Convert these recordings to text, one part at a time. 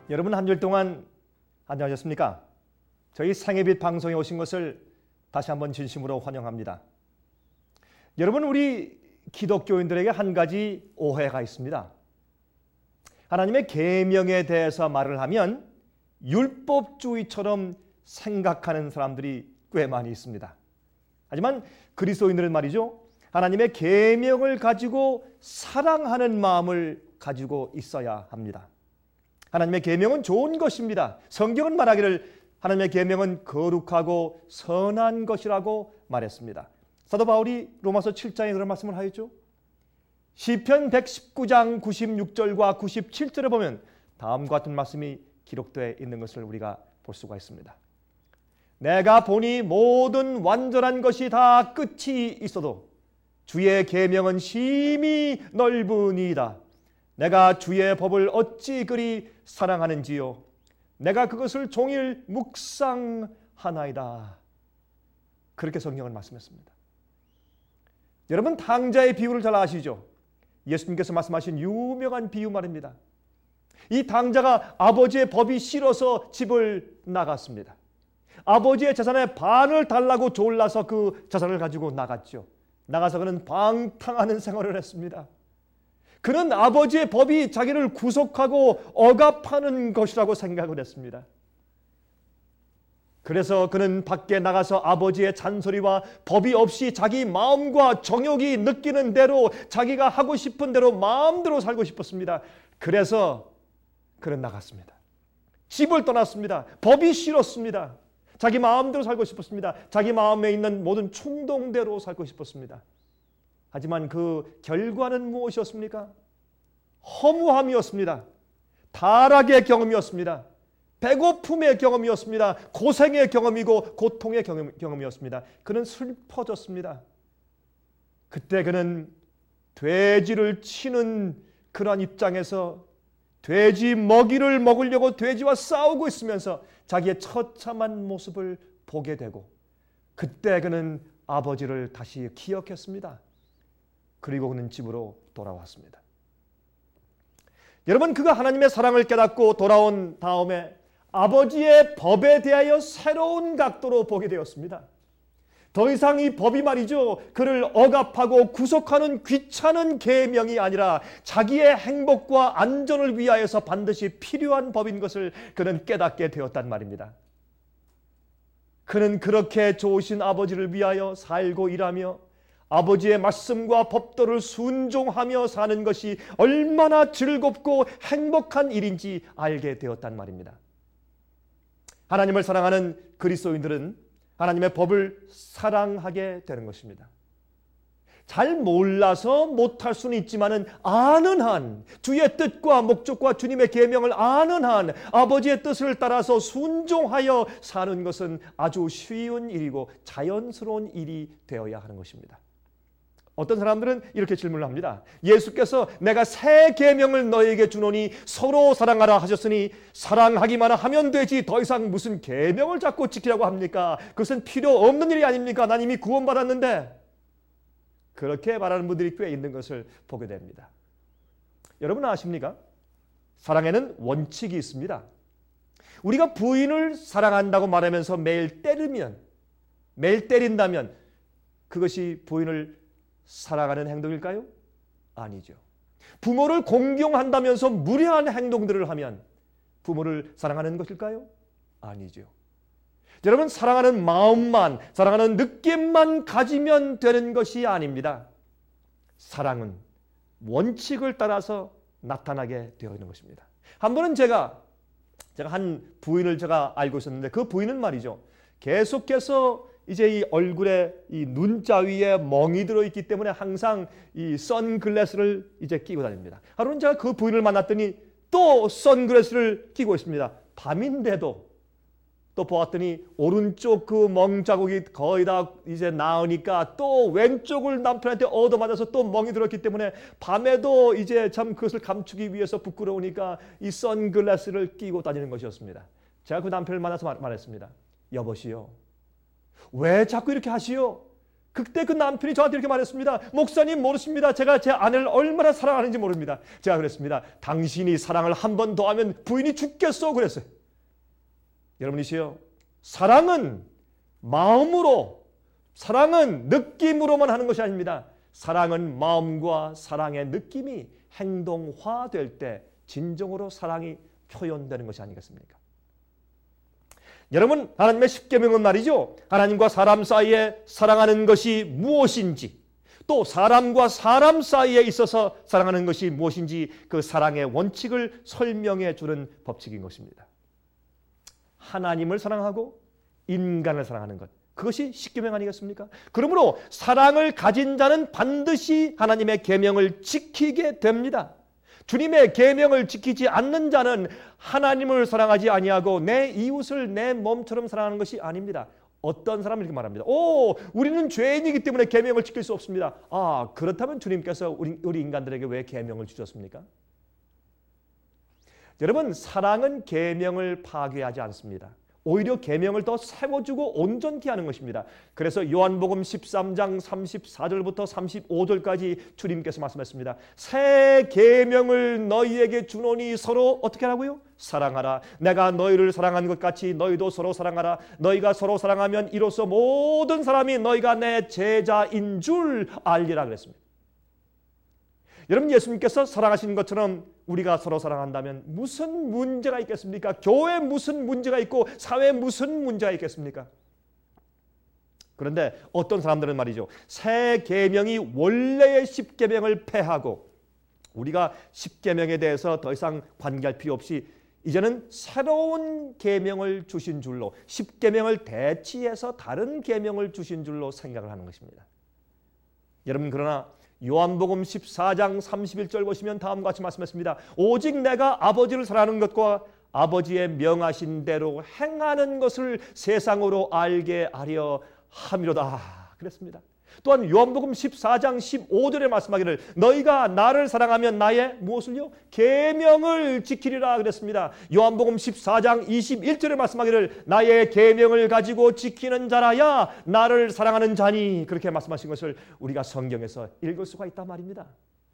여러분 한 주일 동안 안녕하셨습니까? 저희 생애빛 방송에 오신 것을 다시 한번 진심으로 환영합니다. 여러분, 우리 기독교인들에게 한 가지 오해가 있습니다. 하나님의 계명에 대해서 말을 하면 율법주의처럼 생각하는 사람들이 꽤 많이 있습니다. 하지만 그리스도인들은 말이죠, 하나님의 계명을 가지고 사랑하는 마음을 가지고 있어야 합니다. 하나님의 계명은 좋은 것입니다. 성경은 말하기를 하나님의 계명은 거룩하고 선한 것이라고 말했습니다. 사도 바울이 로마서 7장에 그런 말씀을 하였죠. 시편 119장 96절과 97절에 보면 다음과 같은 말씀이 기록되어 있는 것을 우리가 볼 수가 있습니다. 내가 보니 모든 완전한 것이 다 끝이 있어도 주의 계명은 심히 넓으니이다. 내가 주의 법을 어찌 그리 사랑하는지요. 내가 그것을 종일 묵상하나이다. 그렇게 성경을 말씀했습니다. 여러분, 당자의 비유를 잘 아시죠? 예수님께서 말씀하신 유명한 비유 말입니다. 이 당자가 아버지의 법이 싫어서 집을 나갔습니다. 아버지의 재산의 반을 달라고 졸라서 그 재산을 가지고 나갔죠. 나가서 그는 방탕하는 생활을 했습니다. 그는 아버지의 법이 자기를 구속하고 억압하는 것이라고 생각을 했습니다. 그래서 그는 밖에 나가서 아버지의 잔소리와 법이 없이 자기 마음과 정욕이 느끼는 대로 자기가 하고 싶은 대로 마음대로 살고 싶었습니다. 그래서 그는 나갔습니다. 집을 떠났습니다. 법이 싫었습니다. 자기 마음대로 살고 싶었습니다. 자기 마음에 있는 모든 충동대로 살고 싶었습니다. 하지만 그 결과는 무엇이었습니까? 허무함이었습니다. 타락의 경험이었습니다. 배고픔의 경험이었습니다. 고생의 경험이고 고통의 경험이었습니다. 그는 슬퍼졌습니다. 그때 그는 돼지를 치는 그러한 입장에서 돼지 먹이를 먹으려고 돼지와 싸우고 있으면서 자기의 처참한 모습을 보게 되고, 그때 그는 아버지를 다시 기억했습니다. 그리고 그는 집으로 돌아왔습니다. 여러분, 그가 하나님의 사랑을 깨닫고 돌아온 다음에 아버지의 법에 대하여 새로운 각도로 보게 되었습니다. 더 이상 이 법이 말이죠, 그를 억압하고 구속하는 귀찮은 계명이 아니라 자기의 행복과 안전을 위하여서 반드시 필요한 법인 것을 그는 깨닫게 되었단 말입니다. 그는 그렇게 좋으신 아버지를 위하여 살고 일하며 아버지의 말씀과 법도를 순종하며 사는 것이 얼마나 즐겁고 행복한 일인지 알게 되었단 말입니다. 하나님을 사랑하는 그리스도인들은 하나님의 법을 사랑하게 되는 것입니다. 잘 몰라서 못할 수는 있지만은 아는 한, 주의 뜻과 목적과 주님의 계명을 아는 한 아버지의 뜻을 따라서 순종하여 사는 것은 아주 쉬운 일이고 자연스러운 일이 되어야 하는 것입니다. 어떤 사람들은 이렇게 질문을 합니다. 예수께서 내가 새 계명을 너에게 주노니 서로 사랑하라 하셨으니 사랑하기만 하면 되지 더 이상 무슨 계명을 자꾸 지키라고 합니까? 그것은 필요 없는 일이 아닙니까? 난 이미 구원받았는데. 그렇게 말하는 분들이 꽤 있는 것을 보게 됩니다. 여러분 아십니까? 사랑에는 원칙이 있습니다. 우리가 부인을 사랑한다고 말하면서 매일 때린다면 그것이 부인을 사랑하는 행동일까요? 아니죠. 부모를 공경한다면서 무례한 행동들을 하면 부모를 사랑하는 것일까요? 아니죠. 여러분, 사랑하는 마음만, 사랑하는 느낌만 가지면 되는 것이 아닙니다. 사랑은 원칙을 따라서 나타나게 되어 있는 것입니다. 한 번은 제가 한 부인을 알고 있었는데, 그 부인은 말이죠, 계속해서 이제 이 얼굴에 이 눈자 위에 멍이 들어있기 때문에 항상 이 선글라스를 이제 끼고 다닙니다. 하루는 제가 그 부인을 만났더니 또 선글라스를 끼고 있습니다. 밤인데도 또 보았더니 오른쪽 그 멍 자국이 거의 다 이제 나으니까 또 왼쪽을 남편한테 얻어맞아서 또 멍이 들었기 때문에 밤에도 이제 참 그것을 감추기 위해서 부끄러우니까 이 선글라스를 끼고 다니는 것이었습니다. 제가 그 남편을 만나서 말했습니다. 여보시오, 왜 자꾸 이렇게 하시오? 그때 그 남편이 저한테 이렇게 말했습니다. 목사님 모르십니다. 제가 제 아내를 얼마나 사랑하는지 모릅니다. 제가 그랬습니다. 당신이 사랑을 한 번 더 하면 부인이 죽겠어 그랬어요. 여러분이시여, 사랑은 마음으로, 사랑은 느낌으로만 하는 것이 아닙니다. 사랑은 마음과 사랑의 느낌이 행동화될 때 진정으로 사랑이 표현되는 것이 아니겠습니까? 여러분, 하나님의 십계명은 말이죠, 하나님과 사람 사이에 사랑하는 것이 무엇인지, 또 사람과 사람 사이에 있어서 사랑하는 것이 무엇인지 그 사랑의 원칙을 설명해 주는 법칙인 것입니다. 하나님을 사랑하고 인간을 사랑하는 것, 그것이 십계명 아니겠습니까? 그러므로 사랑을 가진 자는 반드시 하나님의 계명을 지키게 됩니다. 주님의 계명을 지키지 않는 자는 하나님을 사랑하지 아니하고 내 이웃을 내 몸처럼 사랑하는 것이 아닙니다. 어떤 사람은 이렇게 말합니다. 우리는 죄인이기 때문에 계명을 지킬 수 없습니다. 그렇다면 주님께서 우리 인간들에게 왜 계명을 주셨습니까? 여러분, 사랑은 계명을 파괴하지 않습니다. 오히려 계명을 더 세워주고 온전케 하는 것입니다. 그래서 요한복음 13장 34절부터 35절까지 주님께서 말씀했습니다. 새 계명을 너희에게 주노니 서로 어떻게 하라고요? 사랑하라. 내가 너희를 사랑한 것 같이 너희도 서로 사랑하라. 너희가 서로 사랑하면 이로써 모든 사람이 너희가 내 제자인 줄 알리라 그랬습니다. 여러분, 예수님께서 사랑하시는 것처럼 우리가 서로 사랑한다면 무슨 문제가 있겠습니까? 교회에 무슨 문제가 있고 사회에 무슨 문제가 있겠습니까? 그런데 어떤 사람들은 말이죠, 새 계명이 원래의 십계명을 폐하고 우리가 십계명에 대해서 더 이상 관계할 필요 없이 이제는 새로운 계명을 주신 줄로, 십계명을 대치해서 다른 계명을 주신 줄로 생각을 하는 것입니다. 여러분, 그러나 요한복음 14장 31절 보시면 다음과 같이 말씀했습니다. 오직 내가 아버지를 사랑하는 것과 아버지의 명하신 대로 행하는 것을 세상으로 알게 하려 함이로다 그랬습니다. 또한 요한복음 14장 15절에 말씀하기를 너희가 나를 사랑하면 나의 무엇을요? 계명을 지키리라 그랬습니다. 요한복음 14장 21절에 말씀하기를 나의 계명을 가지고 지키는 자라야 나를 사랑하는 자니, 그렇게 말씀하신 것을 우리가 성경에서 읽을 수가 있단 말입니다.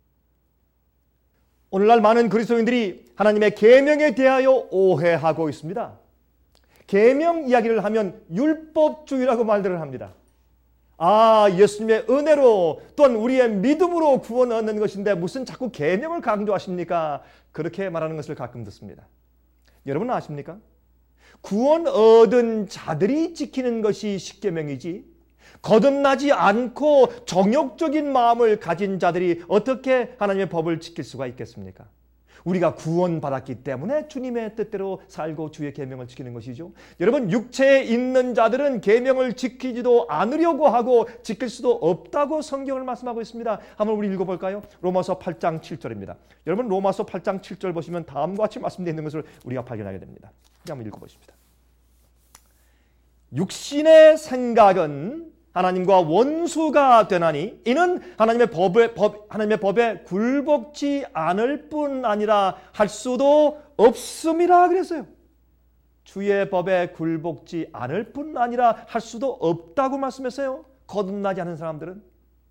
오늘날 많은 그리스도인들이 하나님의 계명에 대하여 오해하고 있습니다. 계명 이야기를 하면 율법주의라고 말들을 합니다. 예수님의 은혜로 또한 우리의 믿음으로 구원 얻는 것인데 무슨 자꾸 계명을 강조하십니까? 그렇게 말하는 것을 가끔 듣습니다. 여러분 아십니까? 구원 얻은 자들이 지키는 것이 십계명이지 거듭나지 않고 정욕적인 마음을 가진 자들이 어떻게 하나님의 법을 지킬 수가 있겠습니까? 우리가 구원받았기 때문에 주님의 뜻대로 살고 주의 계명을 지키는 것이죠. 여러분, 육체에 있는 자들은 계명을 지키지도 않으려고 하고 지킬 수도 없다고 성경을 말씀하고 있습니다. 한번 우리 읽어볼까요? 로마서 8장 7절입니다. 여러분, 로마서 8장 7절 보시면 다음과 같이 말씀되어 있는 것을 우리가 발견하게 됩니다. 한번 읽어보십니다. 육신의 생각은 하나님과 원수가 되나니 이는 하나님의 법에 굴복지 않을 뿐 아니라 할 수도 없음이라 그랬어요. 주의 법에 굴복지 않을 뿐 아니라 할 수도 없다고 말씀했어요. 거듭나지 않은 사람들은.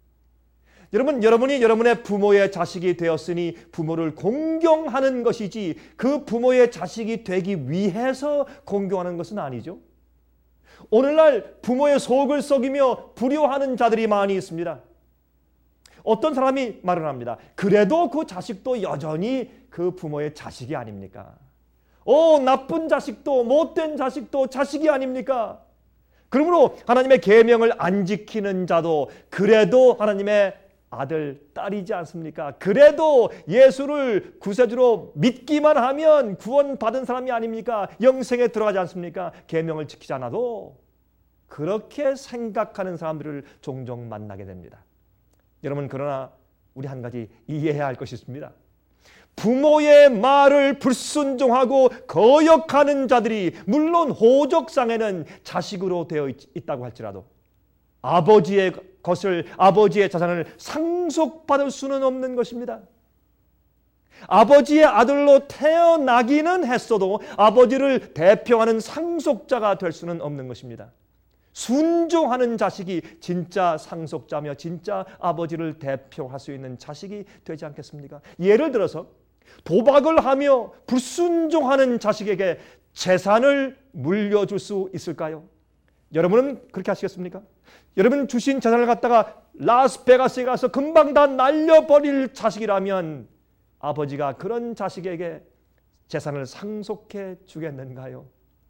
여러분이 여러분의 부모의 자식이 되었으니 부모를 공경하는 것이지 그 부모의 자식이 되기 위해서 공경하는 것은 아니죠. 오늘날 부모의 속을 썩이며 불효하는 자들이 많이 있습니다. 어떤 사람이 말을 합니다. 그래도 그 자식도 여전히 그 부모의 자식이 아닙니까? 나쁜 자식도 못된 자식도 자식이 아닙니까? 그러므로 하나님의 계명을 안 지키는 자도 그래도 하나님의 아들, 딸이지 않습니까? 그래도 예수를 구세주로 믿기만 하면 구원받은 사람이 아닙니까? 영생에 들어가지 않습니까? 계명을 지키지 않아도. 그렇게 생각하는 사람들을 종종 만나게 됩니다. 여러분, 그러나 우리 한 가지 이해해야 할 것이 있습니다. 부모의 말을 불순종하고 거역하는 자들이 물론 호적상에는 자식으로 되어 있다고 할지라도 아버지의 자산을 상속받을 수는 없는 것입니다. 아버지의 아들로 태어나기는 했어도 아버지를 대표하는 상속자가 될 수는 없는 것입니다. 순종하는 자식이 진짜 상속자며 진짜 아버지를 대표할 수 있는 자식이 되지 않겠습니까? 예를 들어서 도박을 하며 불순종하는 자식에게 재산을 물려줄 수 있을까요? 여러분은 그렇게 하시겠습니까? 여러분 주신 재산을 갖다가 라스베가스에 가서 금방 다 날려버릴 자식이라면 아버지가 그런 자식에게 재산을 상속해 주겠는가요?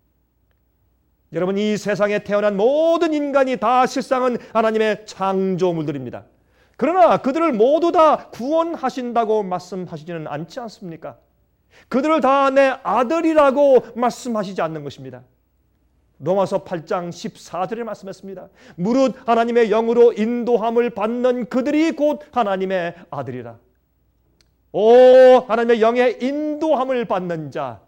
여러분, 이 세상에 태어난 모든 인간이 다 실상은 하나님의 창조물들입니다. 그러나 그들을 모두 다 구원하신다고 말씀하시지는 않지 않습니까? 그들을 다 내 아들이라고 말씀하시지 않는 것입니다. 로마서 8장 14절에 말씀했습니다. 무릇 하나님의 영으로 인도함을 받는 그들이 곧 하나님의 아들이라. 오, 하나님의 영의 인도함을 받는 자,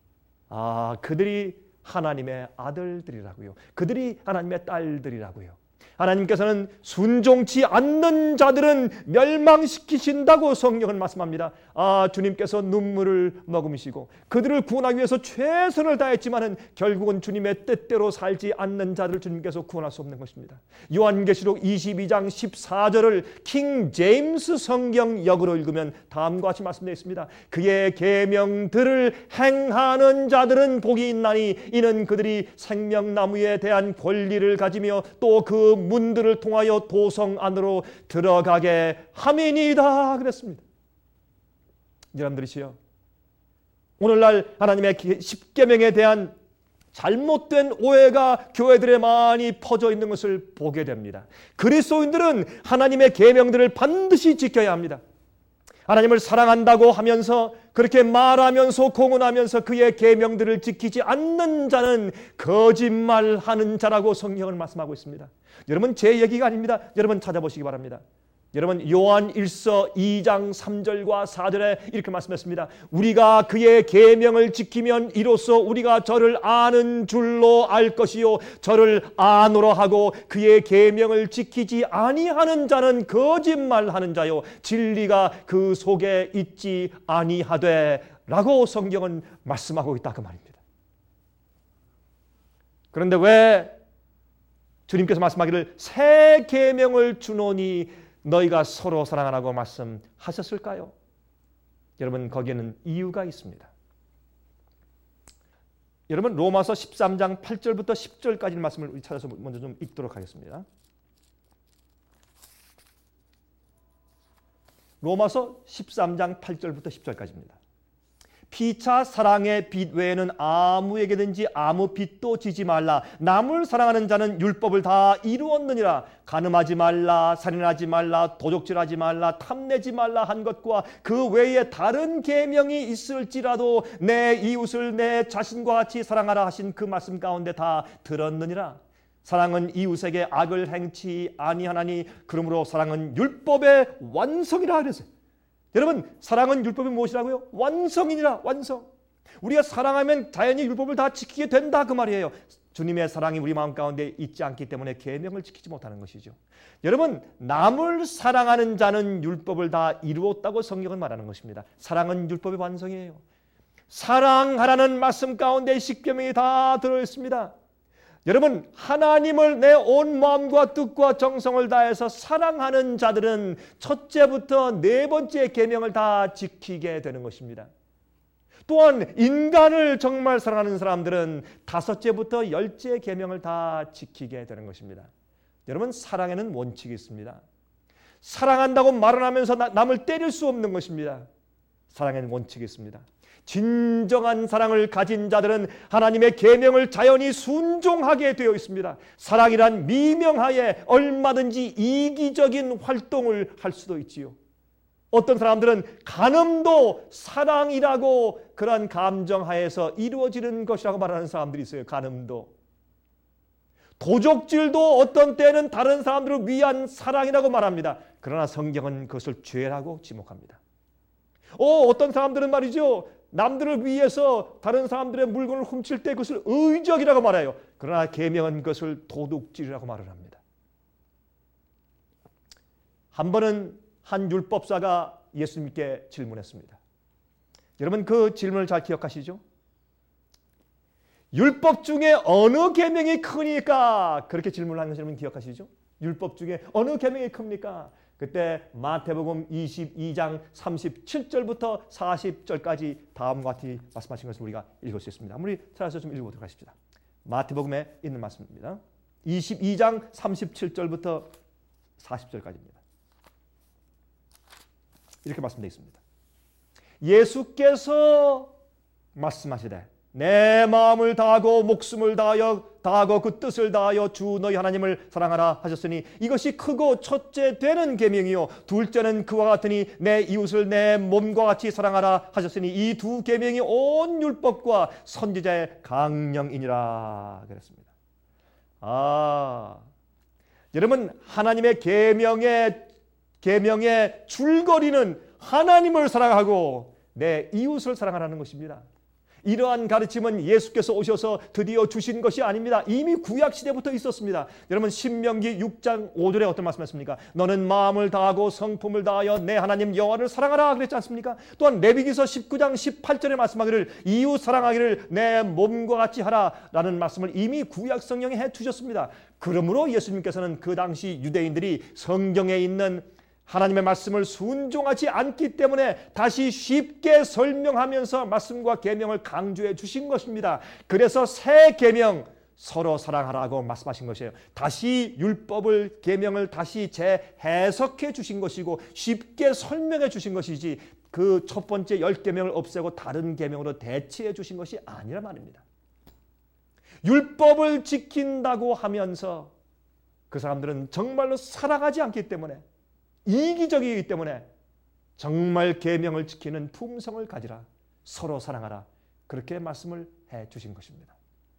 그들이 하나님의 아들들이라고요. 그들이 하나님의 딸들이라고요. 하나님께서는 순종치 않는 자들은 멸망시키신다고 성경은 말씀합니다. 주님께서 눈물을 머금으시고 그들을 구원하기 위해서 최선을 다했지만은 결국은 주님의 뜻대로 살지 않는 자들을 주님께서 구원할 수 없는 것입니다. 요한계시록 22장 14절을 킹 제임스 성경역으로 읽으면 다음과 같이 말씀되어 있습니다. 그의 계명들을 행하는 자들은 복이 있나니 이는 그들이 생명나무에 대한 권리를 가지며 또 그 문들을 통하여 도성 안으로 들어가게 함이니이다 그랬습니다. 여러분들이시여, 오늘날 하나님의 십계명에 대한 잘못된 오해가 교회들에 많이 퍼져 있는 것을 보게 됩니다. 그리스도인들은 하나님의 계명들을 반드시 지켜야 합니다. 하나님을 사랑한다고 하면서 그렇게 말하면서 공언하면서 그의 계명들을 지키지 않는 자는 거짓말하는 자라고 성경은 말씀하고 있습니다. 여러분, 제 얘기가 아닙니다. 여러분 찾아보시기 바랍니다. 여러분, 요한 1서 2장 3절과 4절에 이렇게 말씀했습니다. 우리가 그의 계명을 지키면 이로써 우리가 저를 아는 줄로 알 것이요 저를 아노라 하고 그의 계명을 지키지 아니하는 자는 거짓말하는 자요 진리가 그 속에 있지 아니하되 라고 성경은 말씀하고 있다 그 말입니다. 그런데 왜 주님께서 말씀하기를 새 계명을 주노니 너희가 서로 사랑하라고 말씀하셨을까요? 여러분, 거기에는 이유가 있습니다. 여러분, 로마서 13장 8절부터 10절까지 말씀을 우리 찾아서 먼저 좀 읽도록 하겠습니다. 로마서 13장 8절부터 10절까지입니다. 피차 사랑의 빚 외에는 아무에게든지 아무 빚도 지지 말라. 남을 사랑하는 자는 율법을 다 이루었느니라. 간음하지 말라, 살인하지 말라, 도적질하지 말라, 탐내지 말라 한 것과 그 외에 다른 계명이 있을지라도 내 이웃을 내 자신과 같이 사랑하라 하신 그 말씀 가운데 다 들었느니라. 사랑은 이웃에게 악을 행치 아니하나니 그러므로 사랑은 율법의 완성이라 그랬어요. 여러분, 사랑은 율법이 무엇이라고요? 완성이니라, 완성. 우리가 사랑하면 자연히 율법을 다 지키게 된다 그 말이에요. 주님의 사랑이 우리 마음 가운데 있지 않기 때문에 계명을 지키지 못하는 것이죠. 여러분, 남을 사랑하는 자는 율법을 다 이루었다고 성경은 말하는 것입니다. 사랑은 율법의 완성이에요. 사랑하라는 말씀 가운데 십계명이 다 들어있습니다. 여러분, 하나님을 내 온 마음과 뜻과 정성을 다해서 사랑하는 자들은 첫째부터 네 번째 계명을 다 지키게 되는 것입니다. 또한 인간을 정말 사랑하는 사람들은 다섯째부터 열째 계명을 다 지키게 되는 것입니다. 여러분, 사랑에는 원칙이 있습니다. 사랑한다고 말을 하면서 남을 때릴 수 없는 것입니다. 사랑에는 원칙이 있습니다. 진정한 사랑을 가진 자들은 하나님의 계명을 자연히 순종하게 되어 있습니다. 사랑이란 미명하에 얼마든지 이기적인 활동을 할 수도 있지요. 어떤 사람들은 간음도 사랑이라고 그런 감정하에서 이루어지는 것이라고 말하는 사람들이 있어요. 간음도. 도적질도 어떤 때는 다른 사람들을 위한 사랑이라고 말합니다. 그러나 성경은 그것을 죄라고 지목합니다. 어떤 사람들은 말이죠, 남들을 위해서 다른 사람들의 물건을 훔칠 때 그것을 의적이라고 말해요. 그러나 계명은 그것을 도둑질이라고 말을 합니다. 한 번은 한 율법사가 예수님께 질문했습니다. 여러분, 그 질문을 잘 기억하시죠? 율법 중에 어느 계명이 크니까? 그렇게 질문을 하는 것을 여러분 기억하시죠? 율법 중에 어느 계명이 큽니까? 그때 마태복음 22장 37절부터 40절까지 다음과 같이 말씀하신 것을 우리가 읽을 수 있습니다. 우리 찾아서 좀 읽어보도록 하십시다. 마태복음에 있는 말씀입니다. 22장 37절부터 40절까지입니다. 이렇게 말씀되어 있습니다. 예수께서 말씀하시되 내 마음을 다하고 목숨을 다하고 그 뜻을 다하여 주 너희 하나님을 사랑하라 하셨으니 이것이 크고 첫째 되는 계명이요 둘째는 그와 같으니 내 이웃을 내 몸과 같이 사랑하라 하셨으니 이 두 계명이 온 율법과 선지자의 강령이니라 그랬습니다. 여러분, 하나님의 계명의 줄거리는 하나님을 사랑하고 내 이웃을 사랑하라는 것입니다. 이러한 가르침은 예수께서 오셔서 드디어 주신 것이 아닙니다. 이미 구약시대부터 있었습니다. 여러분, 신명기 6장 5절에 어떤 말씀했습니까? 너는 마음을 다하고 성품을 다하여 내 하나님 여호와를 사랑하라 그랬지 않습니까? 또한 레위기서 19장 18절에 말씀하기를 이웃 사랑하기를 내 몸과 같이 하라라는 말씀을 이미 구약 성경에 해주셨습니다. 그러므로 예수님께서는 그 당시 유대인들이 성경에 있는 하나님의 말씀을 순종하지 않기 때문에 다시 쉽게 설명하면서 말씀과 계명을 강조해 주신 것입니다. 그래서 새 계명 서로 사랑하라고 말씀하신 것이에요. 다시 율법을 계명을 다시 재해석해 주신 것이고 쉽게 설명해 주신 것이지 그 첫 번째 10계명을 없애고 다른 계명으로 대체해 주신 것이 아니라 말입니다. 율법을 지킨다고 하면서 그 사람들은 정말로 사랑하지 않기 때문에 이기적이기 때문에 정말 계명을 지키는 품성을 가지라 서로 사랑하라 그렇게 말씀을 해 주신 것입니다.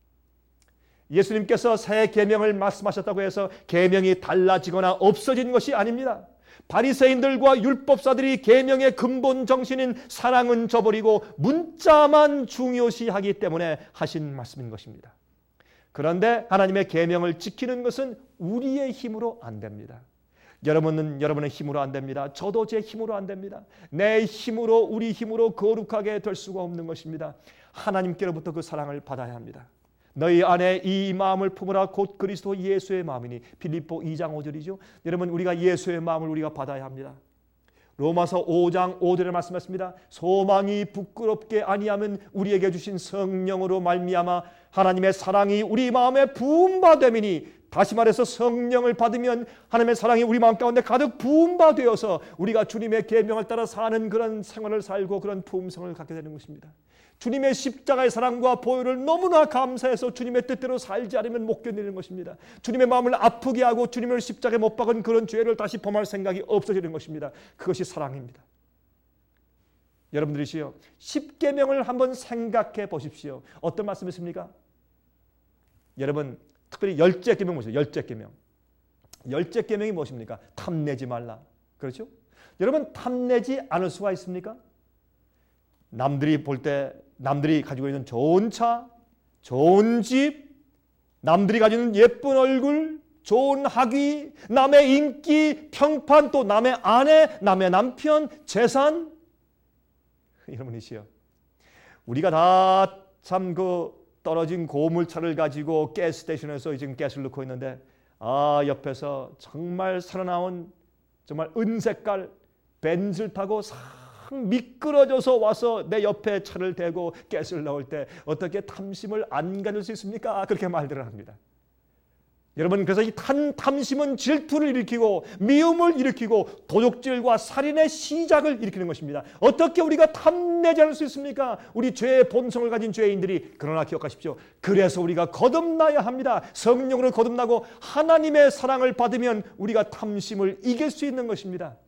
예수님께서 새 계명을 말씀하셨다고 해서 계명이 달라지거나 없어진 것이 아닙니다. 바리새인들과 율법사들이 계명의 근본 정신인 사랑은 저버리고 문자만 중요시하기 때문에 하신 말씀인 것입니다. 그런데 하나님의 계명을 지키는 것은 우리의 힘으로 안 됩니다. 여러분은 여러분의 힘으로 안 됩니다. 저도 제 힘으로 안 됩니다. 내 힘으로 우리 힘으로 거룩하게 될 수가 없는 것입니다. 하나님께로부터 그 사랑을 받아야 합니다. 너희 안에 이 마음을 품으라 곧 그리스도 예수의 마음이니 빌립보 2장 5절이죠. 여러분, 우리가 예수의 마음을 우리가 받아야 합니다. 로마서 5장 5절에 말씀했습니다. 소망이 부끄럽게 아니하면 우리에게 주신 성령으로 말미암아 하나님의 사랑이 우리 마음에 부음바됨이니, 다시 말해서 성령을 받으면 하나님의 사랑이 우리 마음 가운데 가득 부음바되어서 우리가 주님의 계명을 따라 사는 그런 생활을 살고 그런 부음성을 갖게 되는 것입니다. 주님의 십자가의 사랑과 보혈을 너무나 감사해서 주님의 뜻대로 살지 않으면 못 견디는 것입니다. 주님의 마음을 아프게 하고 주님을 십자가에 못 박은 그런 죄를 다시 범할 생각이 없어지는 것입니다. 그것이 사랑입니다. 여러분들이시요, 십계명을 한번 생각해 보십시오. 어떤 말씀이십니까? 여러분, 특별히 열째 계명 보세요. 열째 계명. 열째 계명이 무엇입니까? 탐내지 말라. 그렇죠? 여러분, 탐내지 않을 수가 있습니까? 남들이 볼 때 남들이 가지고 있는 좋은 차, 좋은 집, 남들이 가지고 있는 예쁜 얼굴, 좋은 학위, 남의 인기, 평판, 또 남의 아내, 남의 남편, 재산. 여러분이시여, 우리가 다 참 떨어진 고물차를 가지고 가스스테이션에서 지금 가스를 넣고 있는데, 옆에서 정말 살아나온 정말 은색깔 벤츠를 타고 미끄러져서 와서 내 옆에 차를 대고 가스를 넣을 때 어떻게 탐심을 안 가질 수 있습니까? 그렇게 말들을 합니다. 여러분, 그래서 이 탐심은 질투를 일으키고 미움을 일으키고 도둑질과 살인의 시작을 일으키는 것입니다. 어떻게 우리가 탐내지 않을 수 있습니까? 우리 죄의 본성을 가진 죄인들이. 그러나 기억하십시오. 그래서 우리가 거듭나야 합니다. 성령으로 거듭나고 하나님의 사랑을 받으면 우리가 탐심을 이길 수 있는 것입니다.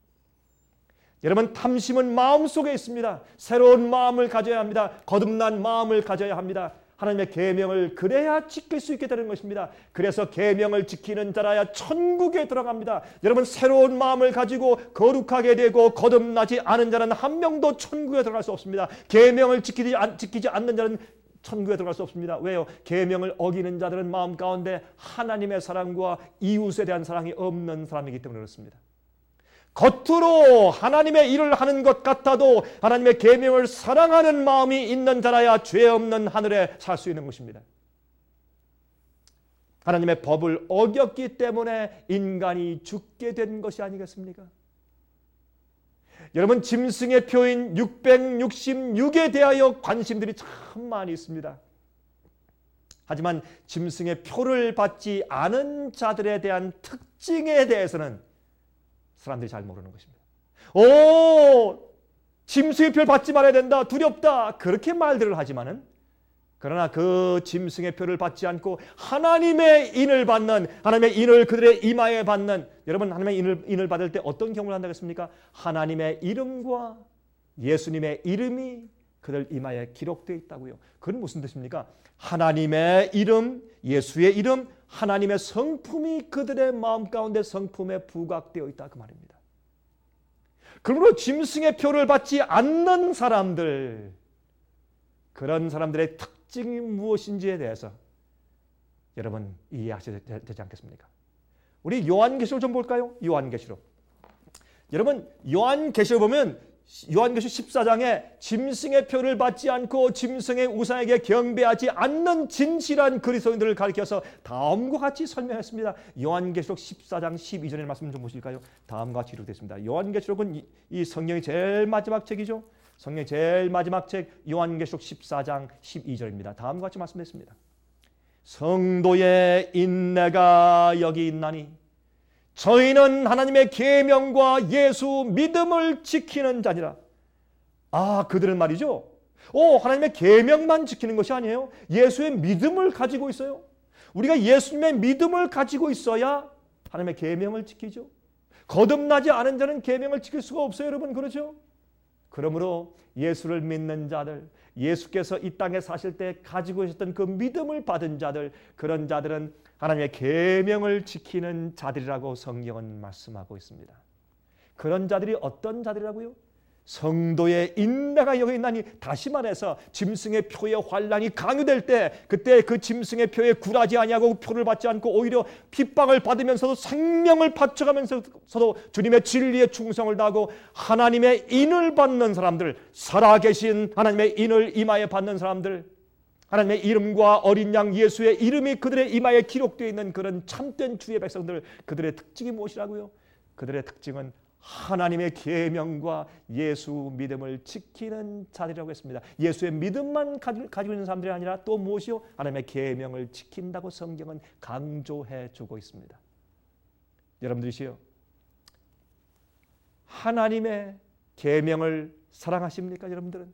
여러분, 탐심은 마음속에 있습니다. 새로운 마음을 가져야 합니다. 거듭난 마음을 가져야 합니다. 하나님의 계명을 그래야 지킬 수 있게 되는 것입니다. 그래서 계명을 지키는 자라야 천국에 들어갑니다. 여러분, 새로운 마음을 가지고 거룩하게 되고 거듭나지 않은 자는 한 명도 천국에 들어갈 수 없습니다. 계명을 지키지 않는 자는 천국에 들어갈 수 없습니다. 왜요? 계명을 어기는 자들은 마음 가운데 하나님의 사랑과 이웃에 대한 사랑이 없는 사람이기 때문에 그렇습니다. 겉으로 하나님의 일을 하는 것 같아도 하나님의 계명을 사랑하는 마음이 있는 자라야 죄 없는 하늘에 살 수 있는 것입니다. 하나님의 법을 어겼기 때문에 인간이 죽게 된 것이 아니겠습니까? 여러분, 짐승의 표인 666에 대하여 관심들이 참 많이 있습니다. 하지만 짐승의 표를 받지 않은 자들에 대한 특징에 대해서는 사람들이 잘 모르는 것입니다. 짐승의 표를 받지 말아야 된다, 두렵다, 그렇게 말들을 하지만은, 그러나 그 짐승의 표를 받지 않고 하나님의 인을 받는, 하나님의 인을 그들의 이마에 받는, 여러분, 하나님의 인을 받을 때 어떤 경험을 한다겠습니까? 하나님의 이름과 예수님의 이름이 그들 이마에 기록되어 있다고요. 그건 무슨 뜻입니까? 하나님의 이름, 예수의 이름, 하나님의 성품이 그들의 마음 가운데 성품에 부각되어 있다, 그 말입니다. 그러므로 짐승의 표를 받지 않는 사람들, 그런 사람들의 특징이 무엇인지에 대해서 여러분 이해하셔야 되지 않겠습니까? 우리 요한계시록 좀 볼까요? 요한계시록. 여러분, 요한계시록 보면 요한계시록 14장에 짐승의 표를 받지 않고 짐승의 우상에게 경배하지 않는 진실한 그리스도인들을 가리켜서 다음과 같이 설명했습니다. 요한계시록 14장 12절의 말씀 좀 보실까요? 다음과 같이 기록되어 있습니다. 요한계시록은 이 성경의 제일 마지막 책이죠. 성경의 제일 마지막 책 요한계시록 14장 12절입니다. 다음과 같이 말씀했습니다. 성도의 인내가 여기 있나니 저희는 하나님의 계명과 예수 믿음을 지키는 자니라. 그들은 말이죠. 하나님의 계명만 지키는 것이 아니에요. 예수의 믿음을 가지고 있어요. 우리가 예수님의 믿음을 가지고 있어야 하나님의 계명을 지키죠. 거듭나지 않은 자는 계명을 지킬 수가 없어요, 여러분. 그렇죠? 그러므로 예수를 믿는 자들, 예수께서 이 땅에 사실 때 가지고 있었던 그 믿음을 받은 자들, 그런 자들은 하나님의 계명을 지키는 자들이라고 성경은 말씀하고 있습니다. 그런 자들이 어떤 자들이라고요? 성도의 인내가 여기 있나니, 다시 말해서 짐승의 표의 환란이 강요될 때, 그때 그 짐승의 표에 굴하지 아니하고 표를 받지 않고 오히려 핍박을 받으면서도 생명을 바쳐가면서도 주님의 진리에 충성을 다하고 하나님의 인을 받는 사람들, 살아계신 하나님의 인을 이마에 받는 사람들, 하나님의 이름과 어린 양 예수의 이름이 그들의 이마에 기록되어 있는 그런 참된 주의 백성들, 그들의 특징이 무엇이라고요? 그들의 특징은 하나님의 계명과 예수 믿음을 지키는 자들이라고 했습니다. 예수의 믿음만 가지고 있는 사람들이 아니라 또 무엇이요? 하나님의 계명을 지킨다고 성경은 강조해 주고 있습니다. 여러분들이시요, 하나님의 계명을 사랑하십니까?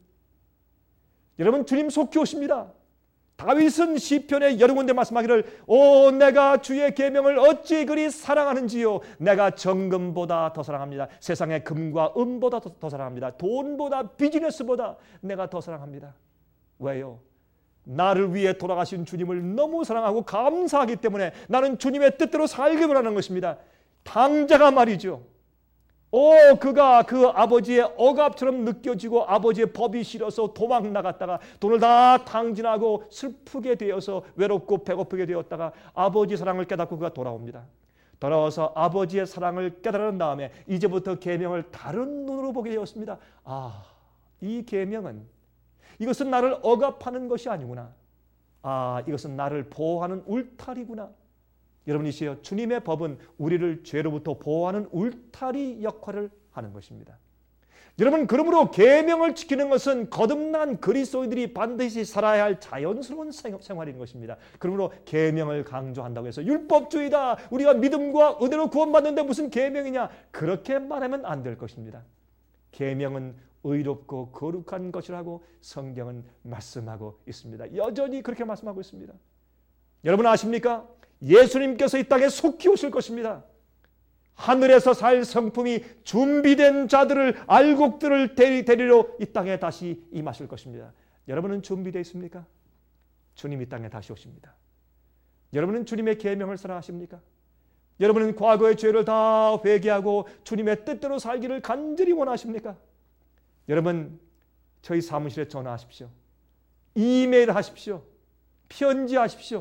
여러분, 주님 속히 오십니다. 다윗은 시편에 여러 군데 말씀하기를 내가 주의 계명을 어찌 그리 사랑하는지요. 내가 정금보다 더 사랑합니다. 세상의 금과 은보다 더 사랑합니다. 돈보다 비즈니스보다 내가 더 사랑합니다. 왜요? 나를 위해 돌아가신 주님을 너무 사랑하고 감사하기 때문에 나는 주님의 뜻대로 살기 원하는 것입니다. 당자가 말이죠. 그가 그 아버지의 억압처럼 느껴지고 아버지의 법이 싫어서 도망 나갔다가 돈을 다 탕진하고 슬프게 되어서 외롭고 배고프게 되었다가 아버지 사랑을 깨닫고 그가 돌아옵니다. 돌아와서 아버지의 사랑을 깨달은 다음에 이제부터 계명을 다른 눈으로 보게 되었습니다. 이 계명은, 이것은 나를 억압하는 것이 아니구나. 이것은 나를 보호하는 울타리구나. 여러분이시여, 주님의 법은 우리를 죄로부터 보호하는 울타리 역할을 하는 것입니다. 여러분, 그러므로 계명을 지키는 것은 거듭난 그리스도인들이 반드시 살아야 할 자연스러운 생활인 것입니다. 그러므로 계명을 강조한다고 해서 율법주의다, 우리가 믿음과 은혜로 구원받는데 무슨 계명이냐, 그렇게 말하면 안 될 것입니다. 계명은 의롭고 거룩한 것이라고 성경은 말씀하고 있습니다. 여전히 그렇게 말씀하고 있습니다. 여러분 아십니까? 예수님께서 이 땅에 속히 오실 것입니다. 하늘에서 살 성품이 준비된 자들을, 알곡들을 데리러 이 땅에 다시 임하실 것입니다. 여러분은 준비되어 있습니까? 주님 이 땅에 다시 오십니다. 여러분은 주님의 계명을 사랑하십니까? 여러분은 과거의 죄를 다 회개하고 주님의 뜻대로 살기를 간절히 원하십니까? 여러분, 저희 사무실에 전화하십시오. 이메일 하십시오. 편지하십시오.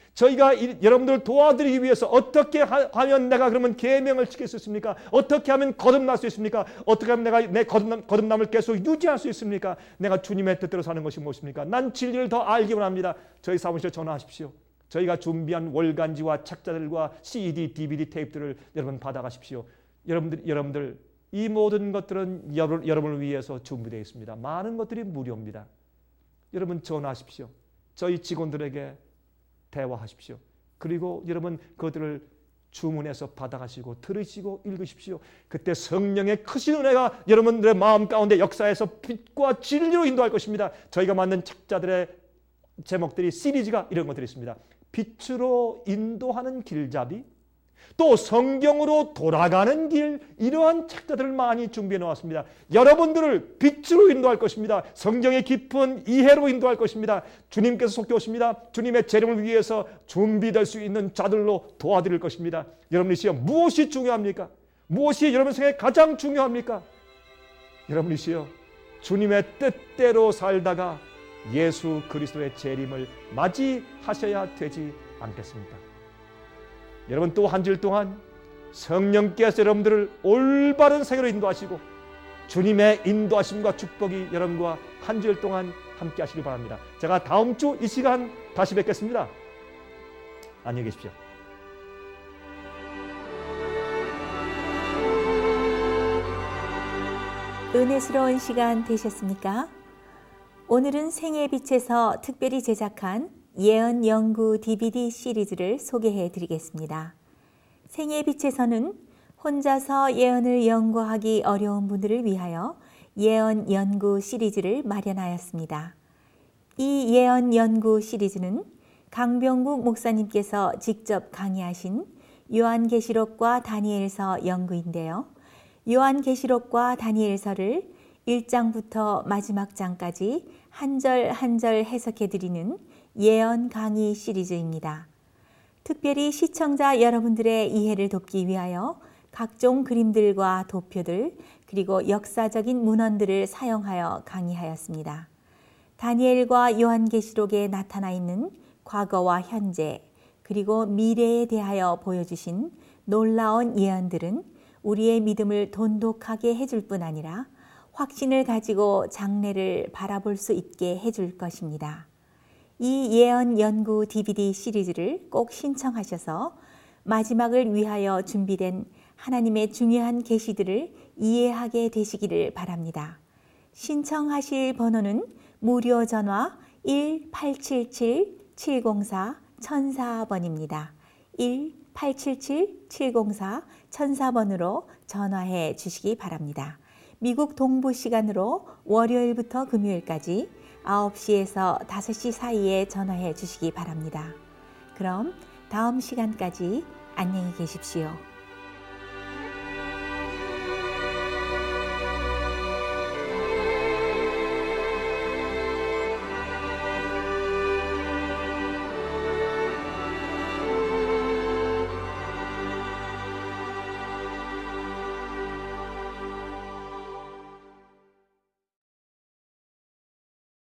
저희가 여러분들을 도와드리기 위해서 어떻게 하면 내가 그러면 계명을 지킬 수 있습니까? 어떻게 하면 거듭날 수 있습니까? 어떻게 하면 내가 내 거듭남을 계속 유지할 수 있습니까? 내가 주님의 뜻대로 사는 것이 무엇입니까? 난 진리를 더 알기 원합니다. 저희 사무실에 전화하십시오. 저희가 준비한 월간지와 책자들과 CD, DVD 테이프들을 여러분 받아가십시오. 여러분들 이 모든 것들은 여러분을 위해서 준비되어 있습니다. 많은 것들이 무료입니다. 여러분 전화하십시오. 저희 직원들에게 대화하십시오. 그리고 여러분 그것들을 주문해서 받아가시고 들으시고 읽으십시오. 그때 성령의 크신 은혜가 여러분들의 마음 가운데 역사에서 빛과 진리로 인도할 것입니다. 저희가 만든 책자들의 제목들이 시리즈가 이런 것들이 있습니다. 빛으로 인도하는 길잡이, 또 성경으로 돌아가는 길, 이러한 책자들을 많이 준비해 놓았습니다. 여러분들을 빛으로 인도할 것입니다. 성경의 깊은 이해로 인도할 것입니다. 주님께서 속히 오십니다. 주님의 재림을 위해서 준비될 수 있는 자들로 도와드릴 것입니다. 여러분이시여 무엇이 중요합니까? 무엇이 여러분 생에 가장 중요합니까? 여러분이시여 주님의 뜻대로 살다가 예수 그리스도의 재림을 맞이하셔야 되지 않겠습니까? 여러분 또 한 주일 동안 성령께서 여러분들을 올바른 생애로 인도하시고 주님의 인도하심과 축복이 여러분과 한 주일 동안 함께 하시길 바랍니다. 제가 다음 주 이 시간 다시 뵙겠습니다. 안녕히 계십시오. 은혜스러운 시간 되셨습니까? 오늘은 생애의 빛에서 특별히 제작한 예언 연구 DVD 시리즈를 소개해 드리겠습니다. 생애의 빛에서는 혼자서 예언을 연구하기 어려운 분들을 위하여 예언 연구 시리즈를 마련하였습니다. 이 예언 연구 시리즈는 강병국 목사님께서 직접 강의하신 요한계시록과 다니엘서 연구인데요. 요한계시록과 다니엘서를 1장부터 마지막 장까지 한 절 한 절 해석해 드리는 예언 강의 시리즈입니다. 특별히 시청자 여러분들의 이해를 돕기 위하여 각종 그림들과 도표들 그리고 역사적인 문헌들을 사용하여 강의하였습니다. 다니엘과 요한계시록에 나타나 있는 과거와 현재 그리고 미래에 대하여 보여주신 놀라운 예언들은 우리의 믿음을 돈독하게 해줄 뿐 아니라 확신을 가지고 장래를 바라볼 수 있게 해줄 것입니다. 이 예언 연구 DVD 시리즈를 꼭 신청하셔서 마지막을 위하여 준비된 하나님의 중요한 계시들을 이해하게 되시기를 바랍니다. 신청하실 번호는 무료 전화 1-877-704-1004번입니다. 1-877-704-1004번으로 전화해 주시기 바랍니다. 미국 동부 시간으로 월요일부터 금요일까지 9시에서 5시 사이에 전화해 주시기 바랍니다. 그럼 다음 시간까지 안녕히 계십시오.